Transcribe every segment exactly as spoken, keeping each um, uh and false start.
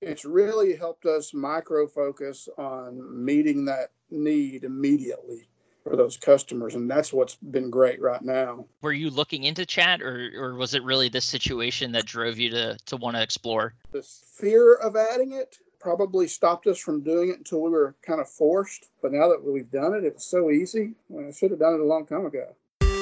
it's really helped us micro focus on meeting that need immediately for those customers. And that's what's been great right now. Were you looking into chat, or or was it really this situation that drove you to, to want to explore? The fear of adding it probably stopped us from doing it until we were kind of forced. But now that we've done it, it was so easy. I should have done it a long time ago.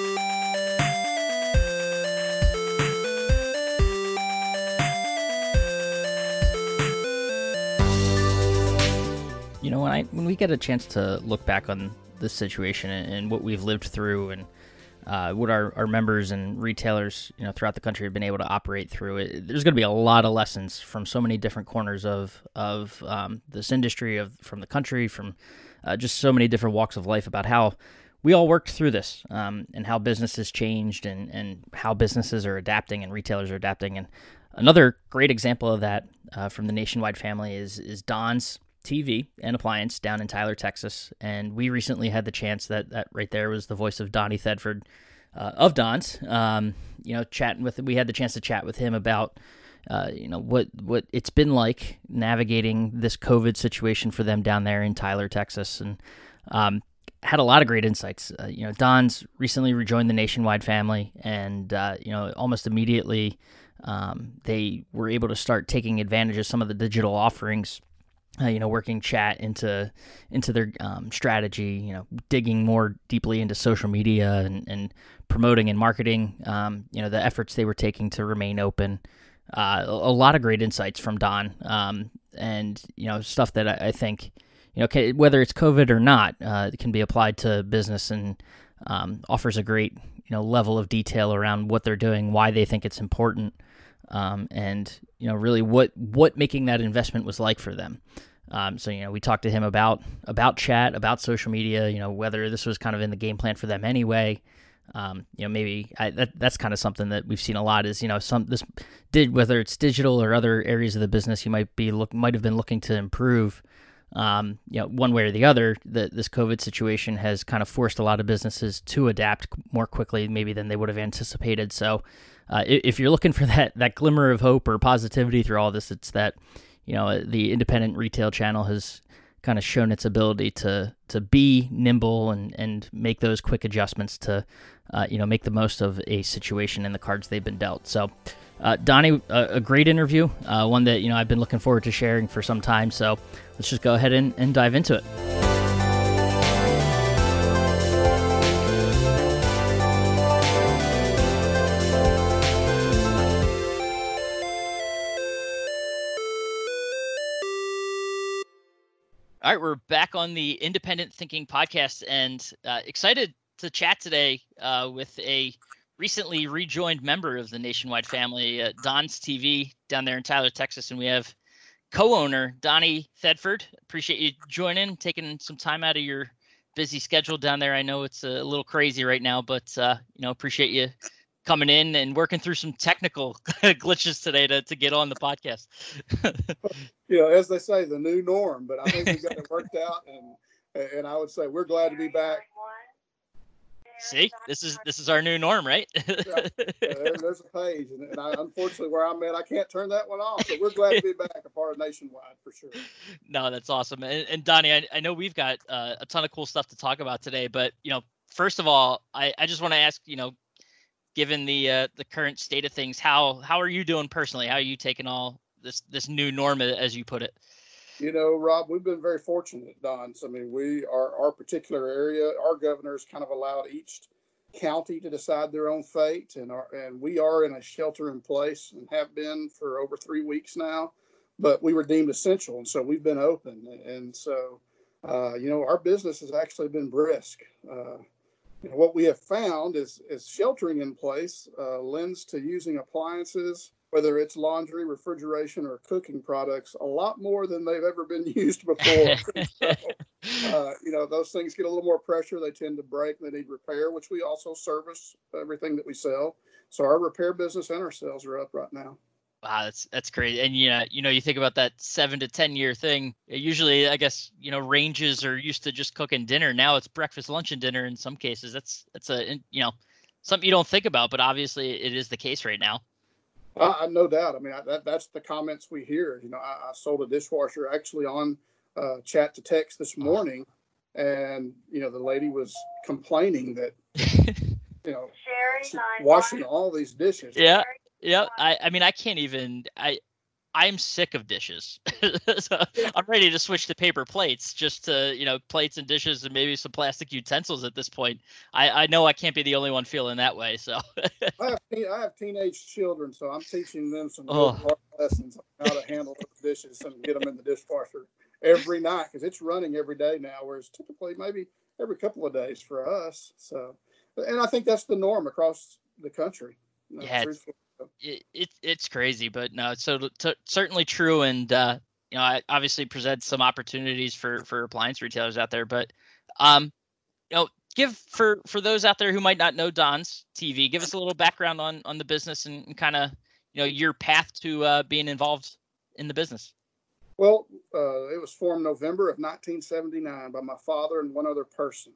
You know, when I when we get a chance to look back on this situation and, and what we've lived through, and uh, what our, our members and retailers, you know, throughout the country have been able to operate through it, there's going to be a lot of lessons from so many different corners of of um, this industry, of from the country, from uh, just so many different walks of life about how we all worked through this, um, and how business has changed, and, and how businesses are adapting and retailers are adapting. And another great example of that uh, from the Nationwide family is is Don's T V and appliance down in Tyler, Texas. And we recently had the chance, that that right there was the voice of Donnie Thedford uh, of Don's, um, you know, chatting with, we had the chance to chat with him about, uh, you know, what, what it's been like navigating this COVID situation for them down there in Tyler, Texas. And um, had a lot of great insights. Uh, you know, Don's recently rejoined the Nationwide family, and, uh, you know, almost immediately um, they were able to start taking advantage of some of the digital offerings. Uh, you know, working chat into into their um, strategy, you know, digging more deeply into social media and, and promoting and marketing, um, you know, the efforts they were taking to remain open. Uh, a, a lot of great insights from Don, um, and, you know, stuff that I, I think, you know, can, whether it's COVID or not, uh, it can be applied to business, and um, offers a great, you know, level of detail around what they're doing, why they think it's important, um, and, you know, really what, what making that investment was like for them. Um, so, you know, we talked to him about, about chat, about social media, you know, whether this was kind of in the game plan for them anyway. Um, you know, maybe I, that, that's kind of something that we've seen a lot is, you know, some, this did, whether it's digital or other areas of the business, you might be look, might have been looking to improve, um, you know, one way or the other. That this COVID situation has kind of forced a lot of businesses to adapt more quickly, maybe than they would have anticipated. So, uh, if you're looking for that, that glimmer of hope or positivity through all this, it's that, you know, the independent retail channel has kind of shown its ability to to be nimble and, and make those quick adjustments to, uh, you know, make the most of a situation and the cards they've been dealt. So, uh, Donnie, a, a great interview, uh, one that, you know, I've been looking forward to sharing for some time. So let's just go ahead and, and dive into it. All right, we're back on the Independent Thinking Podcast, and uh, excited to chat today uh, with a recently rejoined member of the Nationwide family, uh, Don's T V down there in Tyler, Texas. And we have co-owner Donnie Thedford. Appreciate you joining, taking some time out of your busy schedule down there. I know it's a little crazy right now, but uh, you know, appreciate you coming in and working through some technical glitches today to, to get on the podcast. You know, as they say, the new norm, but I think we got it worked out, and and I would say we're glad to be back. See, this is this is our new norm, right? Yeah, there, there's a page, and, and I, unfortunately, where I'm at, I can't turn that one off. But we're glad to be back, a part of Nationwide for sure. No, that's awesome. And, and Donnie, I, I know we've got uh, a ton of cool stuff to talk about today, but you know, first of all, I, I just want to ask, you know, given the uh, the current state of things, how how are you doing personally? How are you taking all this this new norm, as you put it? You know, Rob, we've been very fortunate at Don's. I mean, we are our particular area. Our governor's kind of allowed each county to decide their own fate, and our, and we are in a shelter in place and have been for over three weeks now. But we were deemed essential, and so we've been open. And so, uh, you know, our business has actually been brisk. Uh, you know, what we have found is is sheltering in place uh, lends to using appliances, whether it's laundry, refrigeration, or cooking products, a lot more than they've ever been used before. So, uh, you know, those things get a little more pressure. They tend to break. They need repair, which we also service everything that we sell. So our repair business and our sales are up right now. Wow, that's that's great. And yeah, you know, you think about that seven to ten year thing. Usually, I guess, you know, ranges are used to just cooking dinner. Now it's breakfast, lunch, and dinner in some cases. That's that's a you know something you don't think about, but obviously it is the case right now. I, I no doubt. I mean, I, that that's the comments we hear. You know, I, I sold a dishwasher actually on uh, chat to text this morning, and you know, the lady was complaining that you know she's washing all these dishes. Yeah, yeah. I, I mean, I can't even. I, I'm sick of dishes. So I'm ready to switch to paper plates, just to, you know, plates and dishes and maybe some plastic utensils at this point. I, I know I can't be the only one feeling that way. So I have I have teenage children, so I'm teaching them some good Oh. hard lessons on how to handle those dishes and get them in the dishwasher every night, because it's running every day now, whereas typically maybe every couple of days for us. So, and I think that's the norm across the country. uh, yeah, it's, truthfully. it, it it's crazy, but no, it's so t- certainly true. And uh, you know, it obviously presents some opportunities for for appliance retailers out there. But um, you know, give for for those out there who might not know Don's T V, give us a little background on on the business and, and kind of, you know, your path to uh, being involved in the business. Well, uh, it was formed November of nineteen seventy-nine by my father and one other person.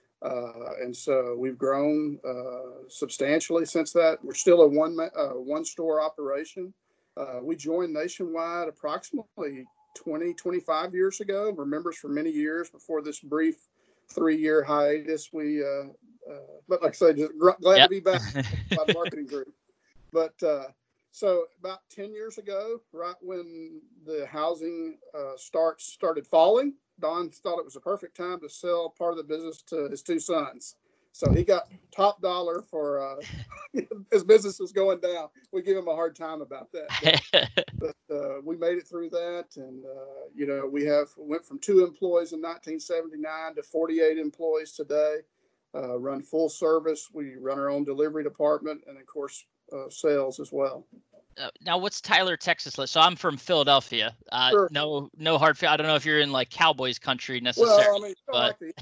Uh, and so we've grown uh, substantially since that. We're still a one uh, one store operation. Uh, we joined Nationwide approximately twenty, twenty-five years ago. We're members for many years before this brief three-year hiatus. We, uh, uh, but like I said, just glad Yep. to be back by the marketing group. But uh, so about ten years ago, right when the housing uh, starts started falling, Don thought it was a perfect time to sell part of the business to his two sons. So he got top dollar for uh, his business was going down. We give him a hard time about that, but, but uh, we made it through that. And uh, you know, we have went from two employees in nineteen seventy-nine to forty-eight employees today. Uh, run full service. We run our own delivery department, and of course, uh, sales as well. Uh, now, what's Tyler, Texas? So I'm from Philadelphia. Uh, Sure. No, no hard. I don't know if you're in like Cowboys country necessarily. Well, I mean, I but like the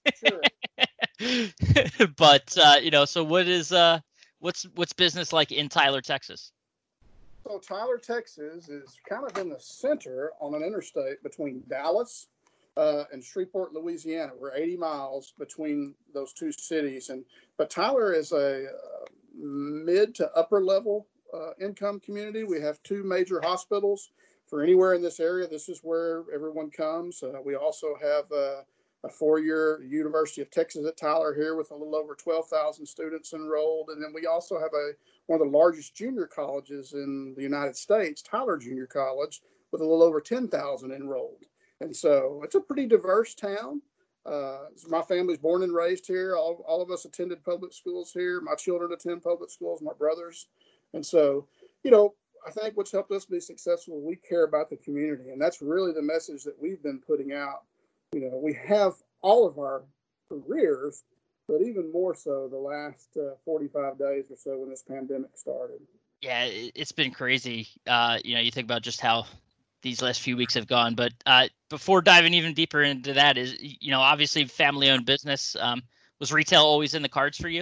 Eagles, sure. but uh, you know, so what is uh, what's what's business like in Tyler, Texas? So Tyler, Texas is kind of in the center on an interstate between Dallas uh, and Shreveport, Louisiana. We're eighty miles between those two cities, and but Tyler is a uh, mid to upper level uh, income community. We have two major hospitals for anywhere in this area. This is where everyone comes. Uh, we also have uh, a four-year University of Texas at Tyler here with a little over twelve thousand students enrolled, and then we also have a one of the largest junior colleges in the United States, Tyler Junior College, with a little over ten thousand enrolled. And so it's a pretty diverse town. Uh, my family's born and raised here. All, all of us attended public schools here. My children attend public schools, my brothers. And so, you know, I think what's helped us be successful, we care about the community. And that's really the message that we've been putting out. You know, we have all of our careers, but even more so the last uh, forty-five days or so when this pandemic started. Yeah, it's been crazy. Uh, you know, you think about just how these last few weeks have gone. But uh, before diving even deeper into that, is, you know, obviously family-owned business. Um, was retail always in the cards for you?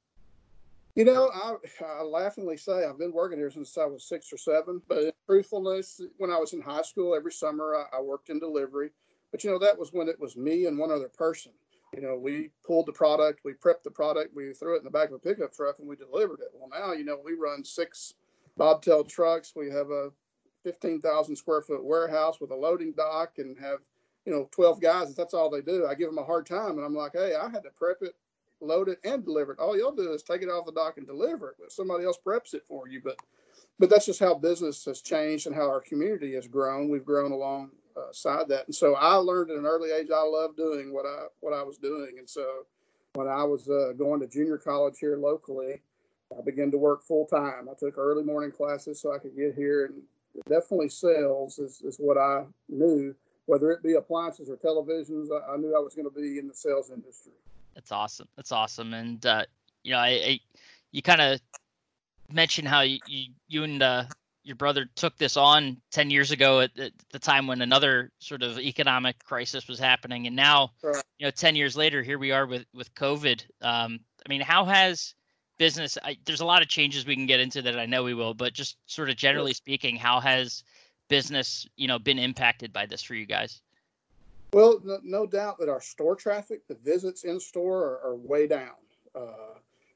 You know, I, I laughingly say I've been working here since I was six or seven. But in truthfulness, when I was in high school, every summer I, I worked in delivery. But, you know, that was when it was me and one other person. You know, we pulled the product, we prepped the product, we threw it in the back of a pickup truck, and we delivered it. Well, now, you know, we run six bobtail trucks. We have a fifteen thousand square foot warehouse with a loading dock and have, you know, twelve guys. That's all they do. I give them a hard time, and I'm like, hey, I had to prep it, load it, and deliver it. All you'll do is take it off the dock and deliver it, but somebody else preps it for you. But but that's just how business has changed and how our community has grown. We've grown alongside that. And so I learned at an early age I love doing what I what I was doing. And so when I was uh, going to junior college here locally, I began to work full time. I took early morning classes so I could get here, and definitely sales is, is what I knew, whether it be appliances or televisions. I, I knew I was going to be in the sales industry. That's awesome. That's awesome. And, uh, you know, I, I you kind of mentioned how you, you, you and uh, your brother took this on ten years ago at, at the time when another sort of economic crisis was happening. And now, Right. you know, ten years later, here we are with, with COVID. Um, I mean, how has business, I, there's a lot of changes we can get into that I know we will, but just sort of generally Yes. speaking, how has business, you know, been impacted by this for you guys? Well, no, no doubt that our store traffic, the visits in store are, are way down. Uh,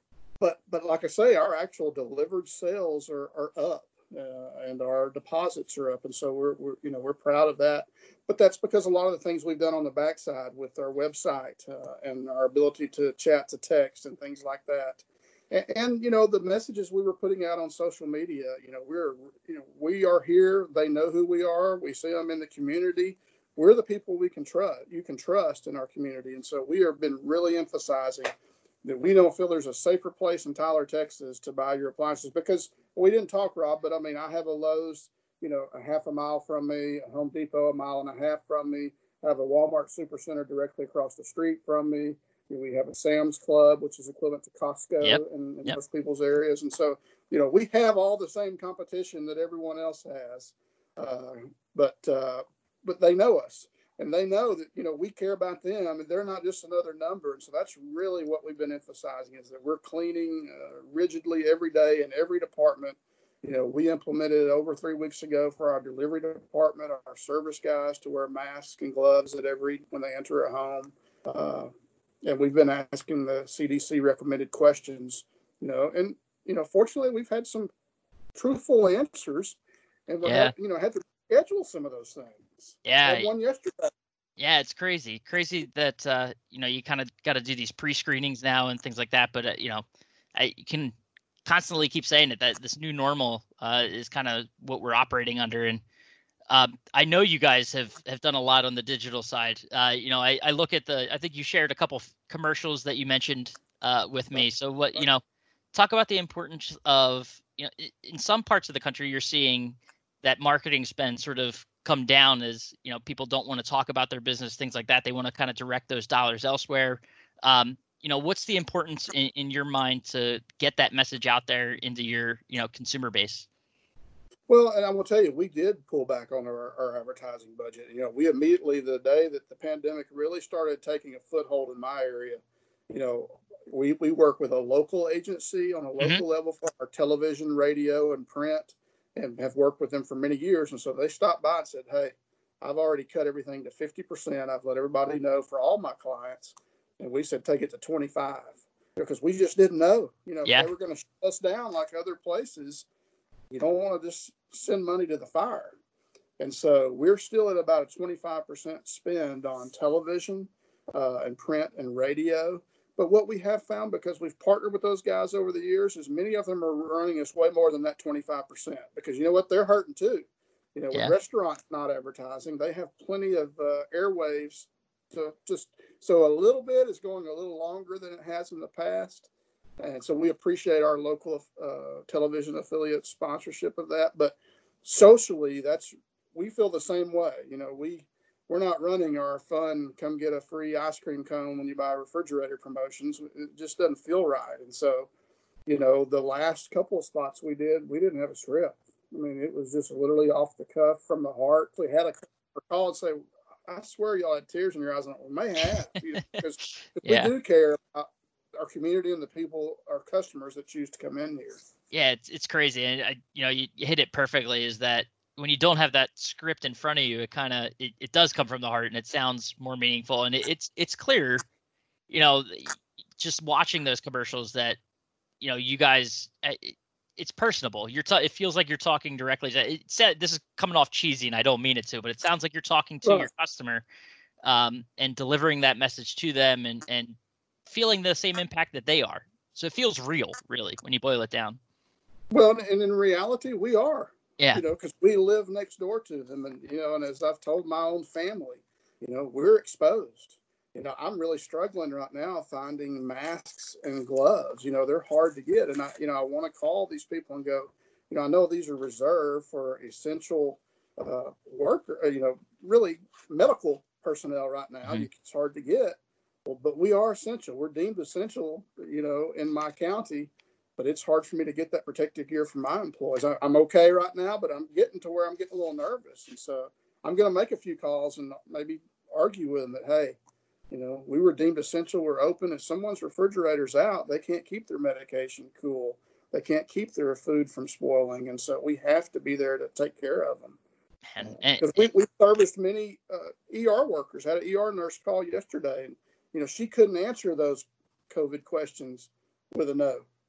but but like I say, our actual delivered sales are, are up, uh, and our deposits are up, and so we're, we're you know we're proud of that. But that's because a lot of the things we've done on the backside with our website uh, and our ability to chat to text and things like that, and, and you know the messages we were putting out on social media. You know we're you know we are here. They know who we are. We see them in the community. We're the people we can trust. You can trust in our community, and so we have been really emphasizing that we don't feel there's a safer place in Tyler, Texas to buy your appliances because we didn't talk, Rob, but I mean, I have a Lowe's, you know, a half a mile from me, a Home Depot a mile and a half from me. I have a Walmart Supercenter directly across the street from me. We have a Sam's Club, which is equivalent to Costco Yep. in, in Yep. most people's areas. And so, you know, we have all the same competition that everyone else has. Uh, but, uh, but they know us. And they know that, you know, we care about them and they're not just another number. And so that's really what we've been emphasizing is that we're cleaning uh, rigidly every day in every department. You know, we implemented it over three weeks ago for our delivery department, our service guys to wear masks and gloves at every, when they enter a home. Uh, and we've been asking the C D C recommended questions, you know, and, you know, fortunately we've had some truthful answers and we Yeah. had, you know, had to schedule some of those things. Yeah. I had one yesterday. Yeah, it's crazy. Crazy that, uh, you know, you kind of got to do these pre-screenings now and things like that. But, uh, you know, I you can constantly keep saying it, that this new normal uh, is kind of what we're operating under. And um, I know you guys have, have done a lot on the digital side. Uh, you know, I, I look at the, I think you shared a couple commercials that you mentioned uh, with me. So what, you know, talk about the importance of, you know, in some parts of the country, you're seeing that marketing spend sort of come down as, you know, people don't want to talk about their business, things like that. They want to kind of direct those dollars elsewhere. Um, you know, what's the importance in, in your mind to get that message out there into your, you know, consumer base? Well, and I will tell you, we did pull back on our, our advertising budget. You know, we immediately, the day that the pandemic really started taking a foothold in my area, you know, we, we work with a local agency on a local Mm-hmm. level for our television, radio, and print, and have worked with them for many years. And so they stopped by and said, hey, I've already cut everything to fifty percent. I've let everybody know for all my clients. And we said, take it to twenty-five because we just didn't know, you know, Yeah. if they were going to shut us down like other places. You don't want to just send money to the fire. And so we're still at about a twenty-five percent spend on television uh, and print and radio. But what we have found, because we've partnered with those guys over the years, is many of them are running us way more than that twenty-five percent. Because you know what? They're hurting too. You know, Yeah. with restaurants not advertising, they have plenty of uh, airwaves to just, so a little bit is going a little longer than it has in the past. And so we appreciate our local uh, television affiliate sponsorship of that. But socially, that's, we feel the same way. You know, we, we're not running our fun, come get a free ice cream cone when you buy a refrigerator promotions. It just doesn't feel right. And so, you know, the last couple of spots we did, we didn't have a script. I mean, it was just literally off the cuff from the heart. We had a call and say, I swear y'all had tears in your eyes. And we may have, you know, because Yeah. we do care about our community and the people, our customers that choose to come in here. Yeah, it's it's crazy, and I, you know, you, you hit it perfectly. Is that when you don't have that script in front of you, it kind of it, it does come from the heart, and it sounds more meaningful, and it, it's it's clear, you know, just watching those commercials that, you know, you guys, it, it's personable. You're t- it feels like you're talking directly. To, it said this is coming off cheesy, and I don't mean it to, but it sounds like you're talking to Right. your customer, um, and delivering that message to them, and and feeling the same impact that they are. So it feels real, really, when you boil it down. Well, and in reality, we are, Yeah. you know, because we live next door to them. And, you know, and as I've told my own family, you know, we're exposed. You know, I'm really struggling right now finding masks and gloves. You know, they're hard to get. And I, you know, I want to call these people and go, you know, I know these are reserved for essential uh, worker, you know, really medical personnel right now. Mm-hmm. It's hard to get. Well, but we are essential. We're deemed essential, you know, in my county. But it's hard for me to get that protective gear from my employees. I, I'm okay right now, but I'm getting to where I'm getting a little nervous. And so I'm going to make a few calls and maybe argue with them that, hey, you know, we were deemed essential. We're open. If someone's refrigerator's out, they can't keep their medication cool. They can't keep their food from spoiling. And so we have to be there to take care of them. And, Because and, we, we serviced many uh, E R workers. Had an E R nurse call yesterday. And, you know, she couldn't answer those COVID questions with a no.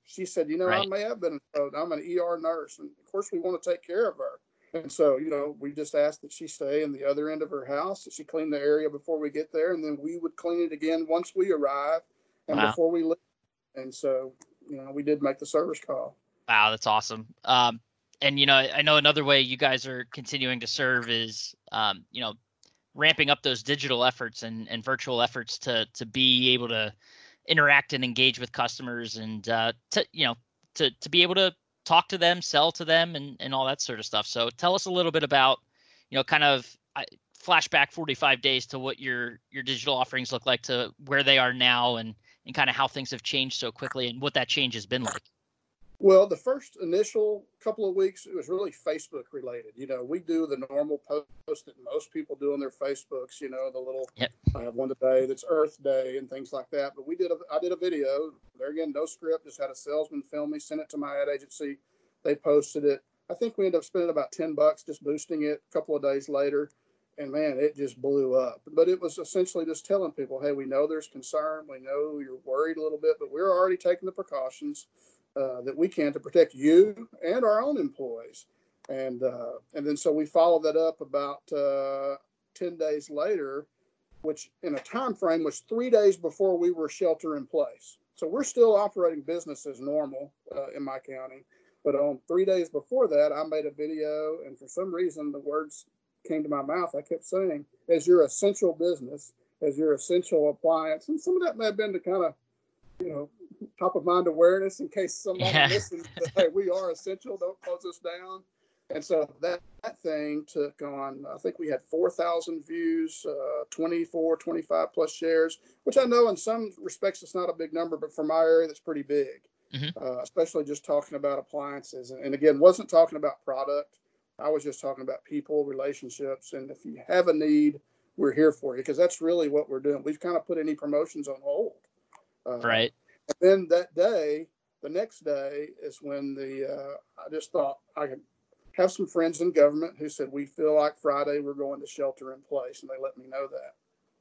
She said, you know, Right. I may have been, I'm an E R nurse. And of course we want to take care of her. And so, you know, we just asked that she stay in the other end of her house, that she clean the area before we get there. And then we would clean it again once we arrive and Wow. before we leave. And so, you know, we did make the service call. Wow, that's awesome. Um, and, you know, I know another way you guys are continuing to serve is, um, you know, ramping up those digital efforts and, and virtual efforts to to be able to interact and engage with customers and, uh, to, you know, to, to be able to talk to them, sell to them, and, and all that sort of stuff. So tell us a little bit about, you know, kind of I, flashback forty-five days to what your your digital offerings look like, to where they are now, and, and kind of how things have changed so quickly and what that change has been like. Well, the first initial couple of weeks, it was really Facebook related. You know, we do the normal post that most people do on their Facebooks, you know, the little, Yep. I have one today that's Earth Day and things like that. But we did, a, I did a video there again, no script, just had a salesman film me, sent it to my ad agency. They posted it. I think we ended up spending about ten bucks just boosting it a couple of days later. And man, it just blew up. But it was essentially just telling people, hey, we know there's concern. We know you're worried a little bit, but we're already taking the precautions Uh, that we can to protect you and our own employees. And uh, and then so we followed that up about uh, ten days later, which in a time frame was three days before we were shelter in place. So we're still operating business as normal uh, in my county. But on three days before that, I made a video, and for some reason the words came to my mouth. I kept saying, as your essential business, as your essential appliance. And some of that may have been to kind of, you know, top of mind awareness in case somebody Yeah. listens. That, hey, we are essential. Don't close us down. And so that, that thing took on, I think we had four thousand views, uh, twenty-four, twenty-five plus shares, which I know in some respects it's not a big number, but for my area, that's pretty big, Mm-hmm. uh, especially just talking about appliances. And, and again, wasn't talking about product. I was just talking about people, relationships. And if you have a need, we're here for you, because that's really what we're doing. We've kind of put any promotions on hold. Uh, Right. And then that day, the next day is when the, uh, I just thought I could have some friends in government who said, we feel like Friday we're going to shelter in place. And they let me know that.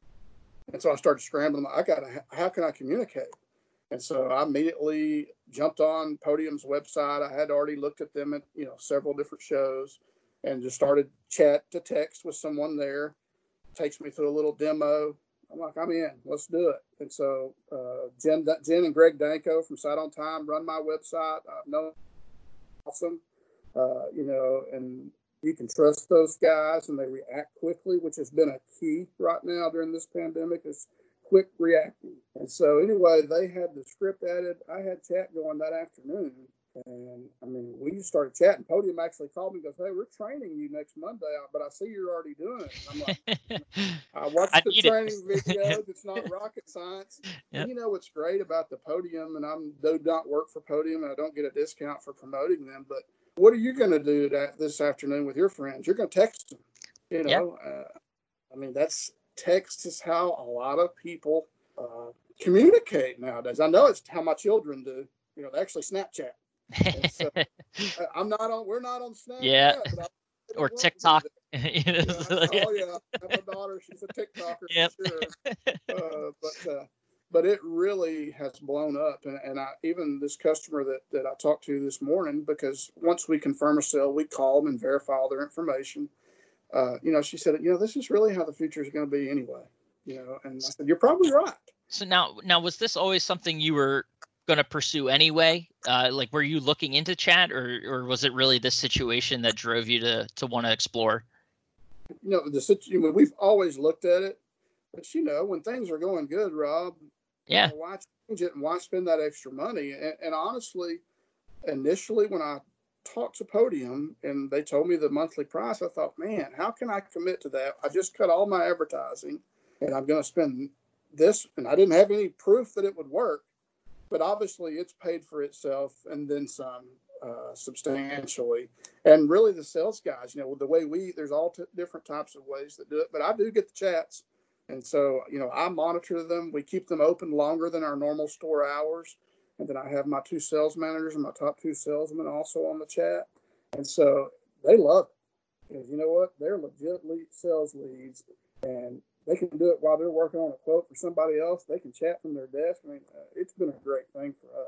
And so I started scrambling. I got to, how can I communicate? And so I immediately jumped on Podium's website. I had already looked at them at, you know, several different shows, and just started chat to text with someone there. Takes me through a little demo. I'm like, I'm in, let's do it. And so uh, Jen, Jen and Greg Danko from Sight on Time run my website. I've known awesome, uh, you know, and you can trust those guys, and they react quickly, which has been a key right now during this pandemic, is quick reacting. And so anyway, they had the script added. I had chat going that afternoon. And I mean, we started chatting. Podium actually called me and goes, hey, we're training you next Monday, but I see you're already doing it. And I'm like, I watched I the need training it. videos. It's not rocket science. Yep. And you know what's great about the Podium, and I do not work for Podium, and I don't get a discount for promoting them, but what are you going to do that this afternoon with your friends? You're going to text them. You know, yep. uh, I mean, that's text is how a lot of people uh, communicate nowadays. I know it's how my children do. You know, they actually Snapchat. So, I'm not on. We're not on Snapchat. Yeah. But I or TikTok. You know, oh yeah, I have a daughter. She's a TikToker yep. for sure. Uh, but uh, but it really has blown up, and and I even this customer that that I talked to this morning, because once we confirm a sale, we call them and verify all their information. Uh, you know, she said, you know, this is really how the future is going to be anyway. You know, and I said, you're probably right. So now, now was this always something you were going to pursue anyway? Uh, like, were you looking into chat, or or was it really this situation that drove you to to want to explore? You know, the situation, we've always looked at it, but you know, when things are going good, Rob, yeah, you know, why change it and why spend that extra money? And, and honestly, initially when I talked to Podium and they told me the monthly price, I thought, man, how can I commit to that? I just cut all my advertising, and I'm going to spend this, and I didn't have any proof that it would work. But obviously it's paid for itself and then some uh, substantially. And really the sales guys, you know, the way we, there's all t- different types of ways that do it, but I do get the chats. And so, you know, I monitor them. We keep them open longer than our normal store hours. And then I have my two sales managers and my top two salesmen also on the chat. And so they love it, because you know what? They're legit lead sales leads, and they can do it while they're working on a quote for somebody else. They can chat from their desk. I mean, uh, it's been a great thing for us.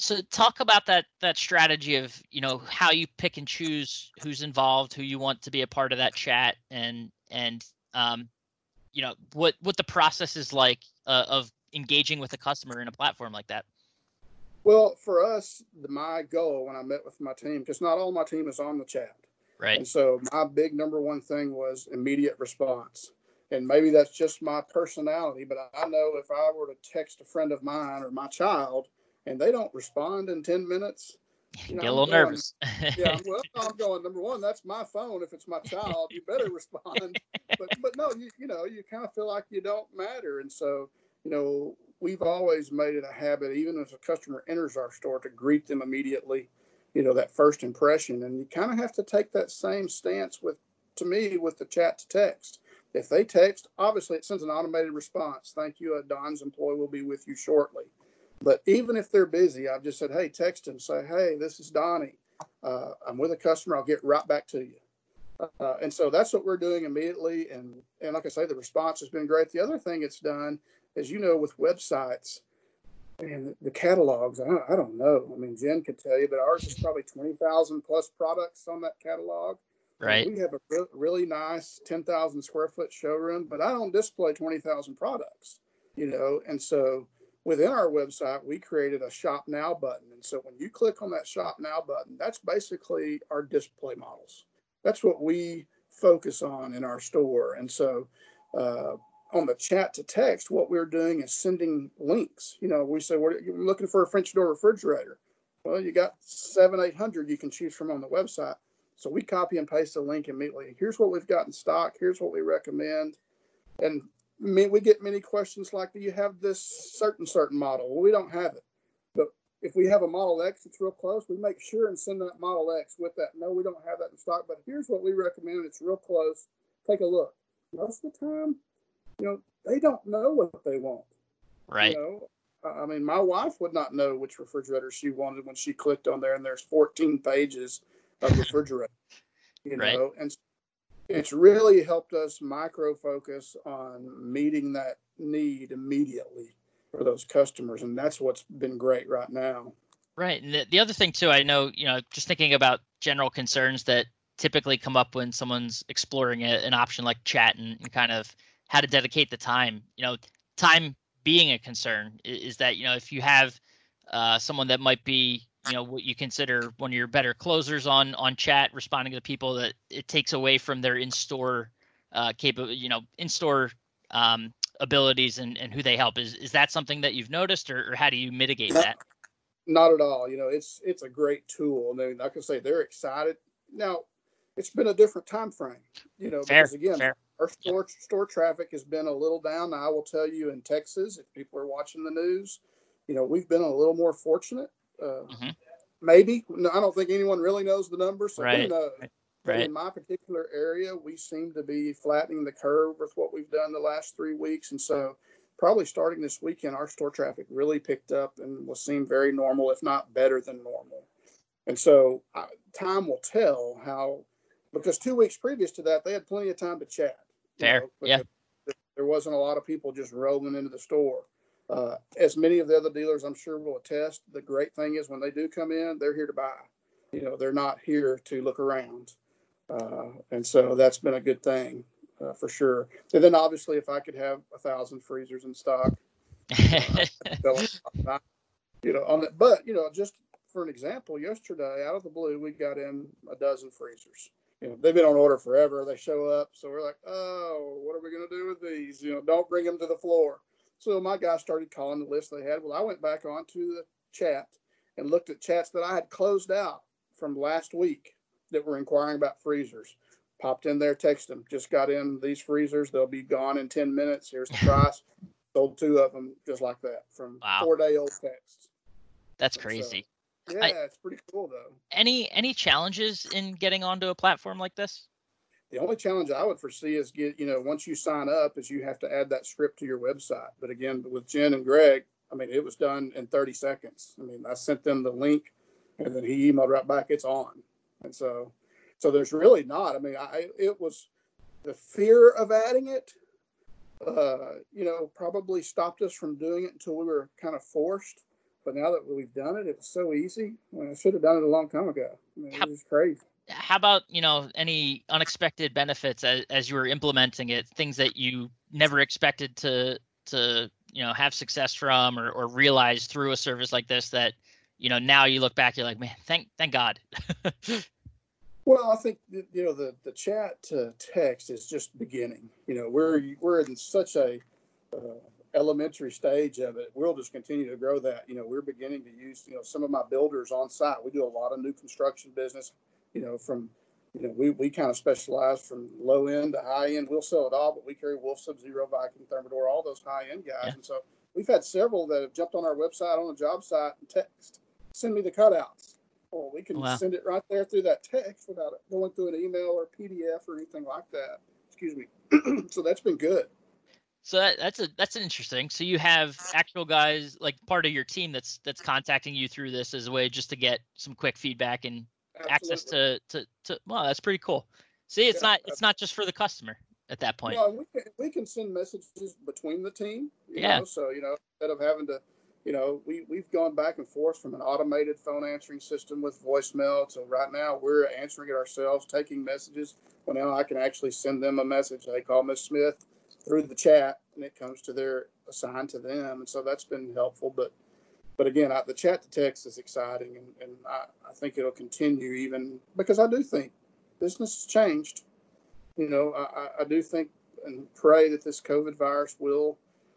So talk about that that strategy of, you know, how you pick and choose who's involved, who you want to be a part of that chat, and and um, you know, what what the process is like uh, of engaging with a customer in a platform like that. Well, for us, the, my goal when I met with my team, because not all my team is on the chat. Right. And so my big number one thing was immediate response. And maybe that's just my personality, but I know if I were to text a friend of mine or my child and they don't respond in ten minutes, you know, Get a I'm little going, nervous. yeah, well, I'm going, number one, that's my phone. If it's my child, you better respond. But, but no, you, you know, you kind of feel like you don't matter. And so, you know, we've always made it a habit, even as a customer enters our store, to greet them immediately, you know, that first impression. And you kind of have to take that same stance with, to me, with the chat to text. If they text, obviously it sends an automated response. Thank you. Uh, Don's employee will be with you shortly. But even if they're busy, I've just said, hey, text them. Say, hey, this is Donnie. Uh, I'm with a customer. I'll get right back to you. Uh, and so that's what we're doing immediately. And, and like I say, the response has been great. The other thing it's done, as you know, with websites and the catalogs, I don't, I don't know. I mean, Jen could tell you, but ours is probably twenty thousand plus products on that catalog. Right. We have a re- really nice ten thousand square foot showroom, but I don't display twenty thousand products, you know. And so within our website, we created a Shop Now button. And so when you click on that Shop Now button, that's basically our display models. That's what we focus on in our store. And so uh, on the chat to text, what we're doing is sending links. You know, we say, we're looking for a French door refrigerator. Well, you got seven, eight hundred you can choose from on the website. So we copy and paste the link immediately. Here's what we've got in stock. Here's what we recommend. And I mean, we get many questions like, do you have this certain, certain model? Well, we don't have it. But if we have a Model X that's real close, we make sure and send that Model X with that. No, we don't have that in stock, but here's what we recommend. It's real close. Take a look. Most of the time, you know, they don't know what they want. Right. You know, I mean, my wife would not know which refrigerator she wanted when she clicked on there, and there's fourteen pages of refrigerator, you know, right. and it's really helped us micro focus on meeting that need immediately for those customers. And that's what's been great right now. Right. And the, the other thing too, I know, you know, just thinking about general concerns that typically come up when someone's exploring a, an option like chat and, and kind of how to dedicate the time, you know, time being a concern is, is that, you know, if you have uh, someone that might be, you know, what you consider one of your better closers on on chat, responding to people, that it takes away from their in-store uh, capable, you know, in-store um, abilities and, and who they help. Is is that something that you've noticed, or, or how do you mitigate that? Not at all. You know, it's it's a great tool. And they, like I say, they're excited. Now, it's been a different time frame, you know, Fair, because again, fair. our store yep. store traffic has been a little down. Now, I will tell you, in Texas, if people are watching the news, you know, we've been a little more fortunate. Uh, mm-hmm. Maybe. No, I don't think anyone really knows the numbers, so right. who knows? Right. But right. in my particular area, we seem to be flattening the curve with what we've done the last three weeks. And so probably starting this weekend, our store traffic really picked up and will seem very normal, if not better than normal. And so uh, time will tell how, because two weeks previous to that, they had plenty of time to chat. Fair, know, yeah. There wasn't a lot of people just rolling into the store. Uh, as many of the other dealers, I'm sure, will attest, the great thing is when they do come in, they're here to buy. You know, they're not here to look around. Uh, and so that's been a good thing uh, for sure. And then obviously, if I could have a thousand freezers in stock, uh, you know, on that. But, you know, just for an example, yesterday, out of the blue, we got in a dozen freezers. You know, they've been on order forever. They show up. So we're like, oh, what are we going to do with these? You know, don't bring them to the floor. So my guy started calling the list they had. Well, I went back onto the chat and looked at chats that I had closed out from last week that were inquiring about freezers. Popped in there, texted them, just got in these freezers. They'll be gone in ten minutes. Here's the price. Sold two of them just like that from wow. four-day-old texts. That's crazy. So, yeah, I, it's pretty cool, though. Any any challenges in getting onto a platform like this? The only challenge I would foresee is get, you know, once you sign up is you have to add that script to your website. But again, with Jen and Greg, I mean, it was done in thirty seconds. I mean, I sent them the link and then he emailed right back, it's on. And so, so there's really not, I mean, I, it was the fear of adding it, uh, you know, probably stopped us from doing it until we were kind of forced. but now that we've done it, it was so easy. I, mean, I should have done it a long time ago. I mean, How, it was crazy. How about, you know, any unexpected benefits as, as you were implementing it, things that you never expected to, to, you know, have success from or, or realize through a service like this that, you know, now you look back, you're like, man, thank, thank God. Well, I think, you know, the, the chat to text is just beginning. You know, we're, we're in such a uh, elementary stage of it. We'll just continue to grow that. You know, we're beginning to use, you know, some of my builders on site. We do a lot of new construction business, you know, from, you know, we, we kind of specialize from low end to high end. We'll sell it all, but we carry Wolf Sub-Zero, Viking, Thermador, all those high end guys. Yeah. And so we've had several that have jumped on our website on a job site and text, send me the cutouts. Well, we can wow. send it right there through that text without it going through an email or P D F or anything like that. Excuse me. So that's been good. So that, that's a that's an interesting. So you have actual guys like part of your team that's that's contacting you through this as a way just to get some quick feedback and Absolutely. access to, to to. Well, that's pretty cool. See, it's yeah, not it's not just for the customer at that point. No, we can we can send messages between the team. You yeah. know? So you know, instead of having to. You know, we, we've gone back and forth from an automated phone answering system with voicemail to right now we're answering it ourselves, taking messages. Well, now I can actually send them a message. They call Miss Smith through the chat, and it comes to their assigned to them. And so that's been helpful. But but again, I, the chat to text is exciting, and, and I, I think it'll continue even because I do think business has changed. You know, I, I do think and pray that this COVID virus will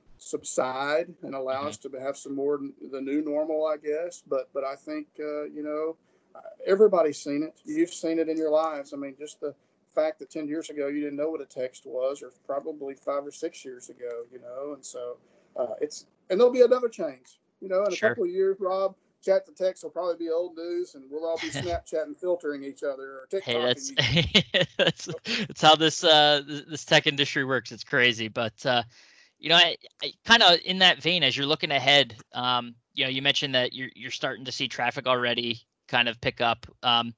subside and allow mm-hmm. us to have some more the new normal, I guess. But but I think, uh, you know, everybody's seen it. You've seen it in your lives. I mean, just the fact that ten years ago you didn't know what a text was, or probably five or six years ago, you know. And so uh, it's and there'll be another change, you know, in a sure. couple of years, Rob. Chat to text will probably be old news, and we'll all be Snapchatting, filtering each other, or TikToking. Hey, that's each other. that's, that's how this uh, this tech industry works. It's crazy, but. Uh, You know, I, I kind of in that vein, as you're looking ahead, um, you know, you mentioned that you're you're starting to see traffic already kind of pick up. Um,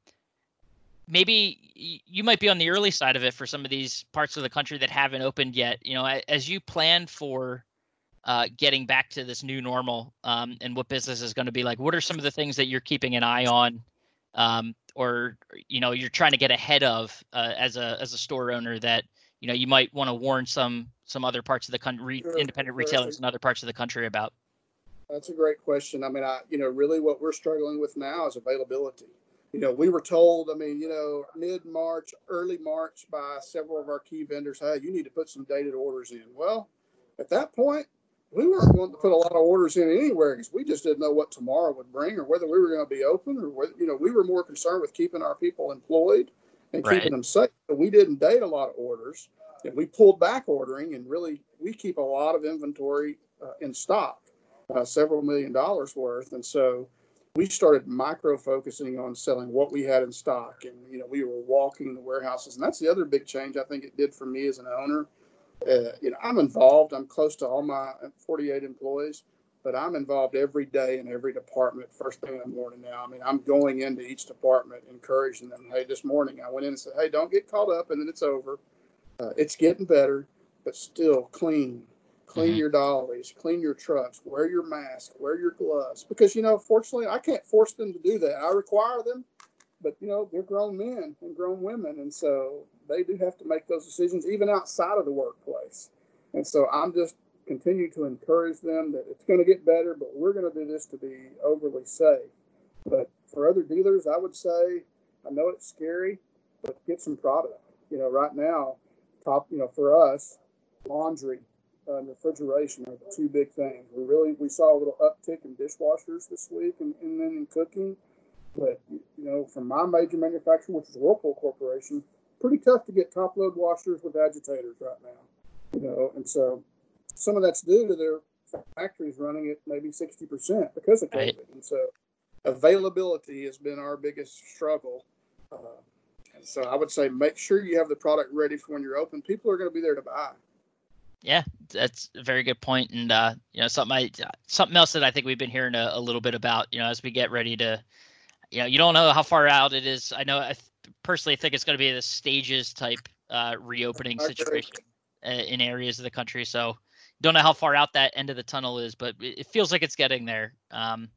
maybe you might be on the early side of it for some of these parts of the country that haven't opened yet. You know, as you plan for uh, getting back to this new normal um, and what business is going to be like, what are some of the things that you're keeping an eye on, um, or you know, you're trying to get ahead of uh, as a as a store owner that you know you might want to warn some. some other parts of the country, sure, independent sure. retailers in other parts of the country about? That's a great question. I mean, I, you know, really what we're struggling with now is availability. You know, we were told, I mean, you know, mid-March, early March by several of our key vendors, hey, you need to put some dated orders in. Well, at that point, we weren't going to put a lot of orders in anywhere because we just didn't know what tomorrow would bring or whether we were going to be open or whether, you know, we were more concerned with keeping our people employed and right. keeping them safe. So we didn't date a lot of orders. And we pulled back ordering, and really we keep a lot of inventory uh, in stock, uh, several million dollars worth. And so we started micro focusing on selling what we had in stock. And, you know, we were walking the warehouses. And that's the other big change I think it did for me as an owner. Uh, you know, I'm involved. I'm close to all my forty-eight employees, but I'm involved every day in every department first thing in the morning now. I mean, I'm going into each department, encouraging them. Hey, this morning I went in and said, hey, don't get caught up and then it's over. Uh, it's getting better, but still clean. Clean mm-hmm. your dollies, clean your trucks, wear your mask, wear your gloves. Because, you know, fortunately, I can't force them to do that. I require them, but, you know, they're grown men and grown women. And so they do have to make those decisions even outside of the workplace. And so I'm just continue to encourage them that it's going to get better, but we're going to do this to be overly safe. But for other dealers, I would say, I know it's scary, but get some product. You know, right now, top, you know, for us, laundry uh, and refrigeration are the two big things. We really, we saw a little uptick in dishwashers this week and, and then in cooking. But, you know, from my major manufacturer, which is Whirlpool Corporation, pretty tough to get top load washers with agitators right now. You know, and so some of that's due to their factories running at maybe sixty percent because of COVID. Right. And so availability has been our biggest struggle. Uh, So I would say make sure you have the product ready for when you're open. People are going to be there to buy. Yeah, that's a very good point. And, uh, you know, something I, something else that I think we've been hearing a, a little bit about, you know, as we get ready to, you know, you don't know how far out it is. I know I th- personally think it's going to be the stages type uh, reopening situation uh, in areas of the country. So don't know how far out that end of the tunnel is, but it, it feels like it's getting there. Um,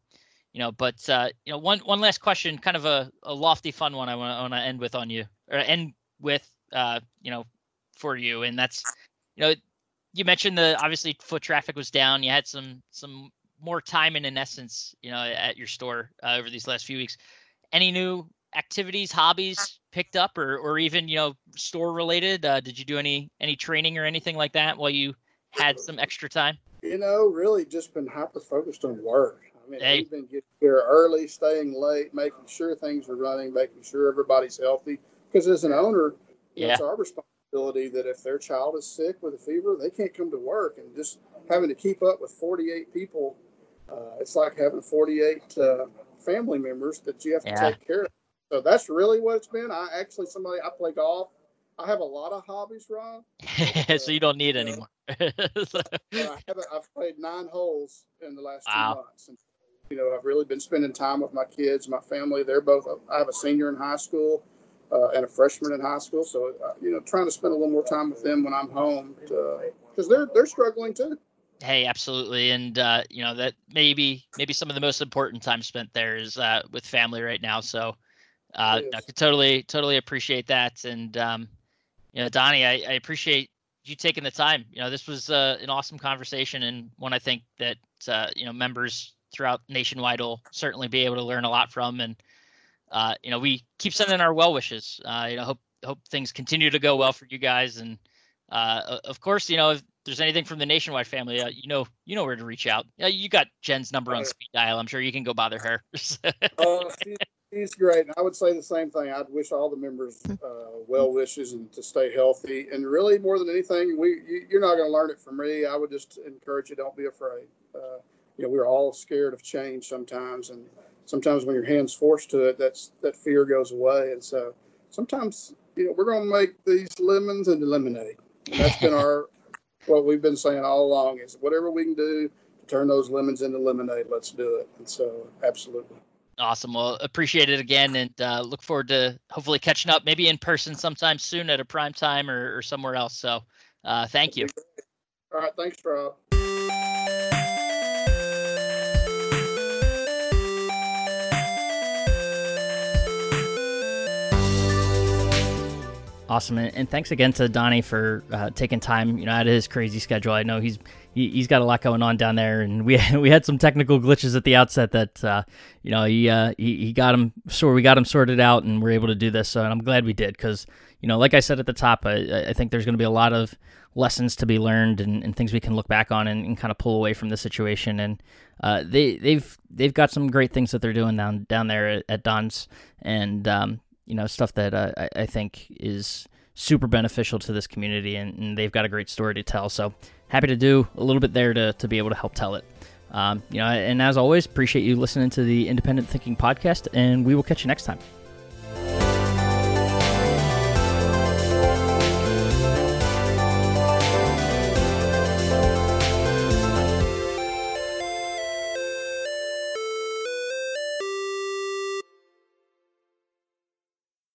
you know, but uh, you know, one one last question, kind of a, a lofty, fun one. I want to want to end with on you, or end with, uh, you know, for you, and that's, you know, you mentioned the obviously foot traffic was down. You had some some more time in, in essence, you know, at your store uh, over these last few weeks. Any new activities, hobbies picked up, or or even, you know, store related? Uh, did you do any any training or anything like that while you had some extra time? You know, really just been hyper focused on work. I mean, Hey. we've been getting here early, staying late, making sure things are running, making sure everybody's healthy. Because as an owner, you know, Yeah. it's our responsibility that if their child is sick with a fever, they can't come to work. And just having to keep up with forty-eight people, uh, it's like having forty-eight uh, family members that you have to Yeah. take care of. So that's really what it's been. I actually, somebody, I play golf. I have a lot of hobbies, Rob. But, uh, So you don't need yeah. anymore. But I haven't. I've played nine holes in the last Wow. two months, and you know, I've really been spending time with my kids, my family. They're both. I have a senior in high school uh, and a freshman in high school, so uh, you know, trying to spend a little more time with them when I'm home, because they're they're struggling too. Hey, absolutely, and uh, you know, that maybe maybe some of the most important time spent there is uh, with family right now. So uh, It I is. could totally totally appreciate that, and um, you know, Donnie, I, I appreciate you taking the time. You know, this was uh, an awesome conversation, and one I think that uh, you know, members throughout Nationwide will certainly be able to learn a lot from. And uh, you know, we keep sending our well wishes. Uh, you know, hope hope things continue to go well for you guys, and uh, of course, you know, if there's anything from the Nationwide family, uh, you know, you know where to reach out. Yeah, you got Jen's number on Right. speed dial. I'm sure you can go bother her. Oh, she, she's great. And I would say the same thing. I'd wish all the members uh, well wishes and to stay healthy. And really, more than anything, we you, you're not going to learn it from me. I would just encourage you, don't be afraid. Uh, you know, we're all scared of change sometimes, and sometimes when your hand's forced to it, that's that fear goes away. And so sometimes, you know, we're going to make these lemons into lemonade. And that's been our what we've been saying all along is whatever we can do to turn those lemons into lemonade, let's do it. And so, absolutely. Awesome. Well, appreciate it again, and uh, look forward to hopefully catching up, maybe in person sometime soon at a prime time or, or somewhere else. So uh, thank you. All right. Thanks, Rob. Awesome, and, and thanks again to Donnie for uh, taking time, you know, out of his crazy schedule. I know he's he, he's got a lot going on down there, and we we had some technical glitches at the outset that uh, you know he, uh, he he got him so we got him sorted out, and we're able to do this. So, and I'm glad we did, because you know, like I said at the top, I, I think there's going to be a lot of lessons to be learned and, and things we can look back on and, and kind of pull away from the situation. And uh, they they've they've got some great things that they're doing down down there at, at Don's, and um, you know, stuff that uh, I, I think is super beneficial to this community, and, and they've got a great story to tell. So happy to do a little bit there to, to be able to help tell it. Um, you know, and as always, appreciate you listening to the Independent Thinking Podcast, and we will catch you next time.